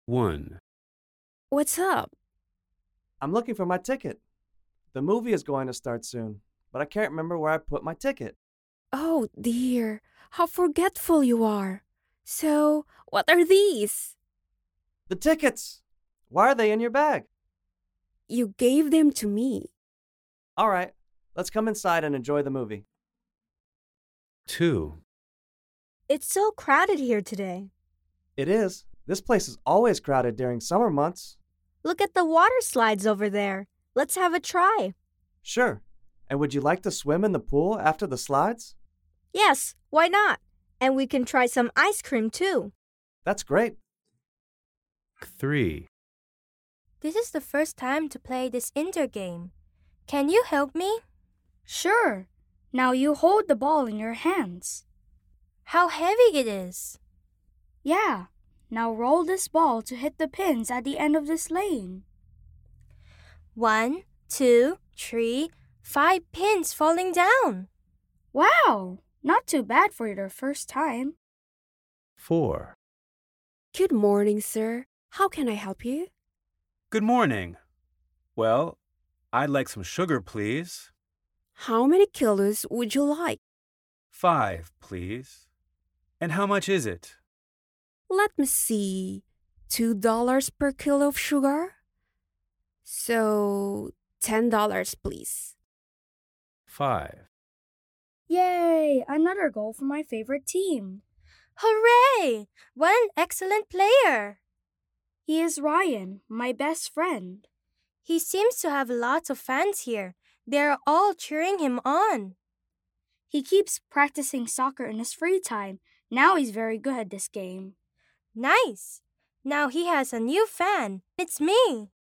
1, What's up? I'm looking for my ticket. The movie is going to start soon, but I can't remember where I put my ticket. Oh dear, how forgetful you are. So, what are these? The tickets! Why are they in your bag? You gave them to me. All right, let's come inside and enjoy the movie. 2, It's so crowded here today. It is. This place is always crowded during summer months. Look at the water slides over there. Let's have a try. Sure. And would you like to swim in the pool after the slides? Yes, why not? And we can try some ice cream too. That's great. 3, This is the first time to play this indoor game. Can you help me? Sure. Now you hold the ball in your hands. How heavy it is. Yeah. Now roll this ball to hit the pins at the end of this lane. 1, 2, 3, 5 pins falling down. Wow! Not too bad for your first time. 4, Good morning, sir. How can I help you? Good morning. Well, I'd like some sugar, please. How many kilos would you like? 5, please. And how much is it? Let me see. $2 per kilo of sugar? So, $10, please. 5, Yay! Another goal for my favorite team. Hooray! What an excellent player! He is Ryan, my best friend. He seems to have lots of fans here. They're all cheering him on. He keeps practicing soccer in his free time. Now he's very good at this game. Nice! Now he has a new fan. It's me.